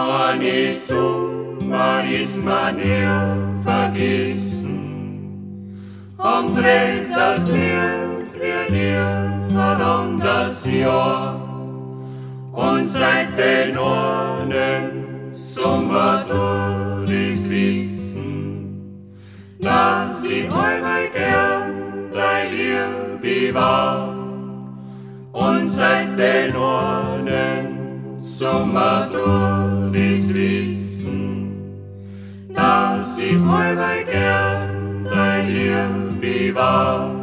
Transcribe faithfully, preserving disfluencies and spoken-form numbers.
Mauern ist um, war ist man ihr vergessen. Am Dresser klärt wir dir warum das Jahr. Und seit den Ohren Sommer durch ist wissen, dass sie allweil gern bei ihr wie war. Und seit den Ohren Sommer durch ist wissen, dass sie allweil gern bei ihr wie war.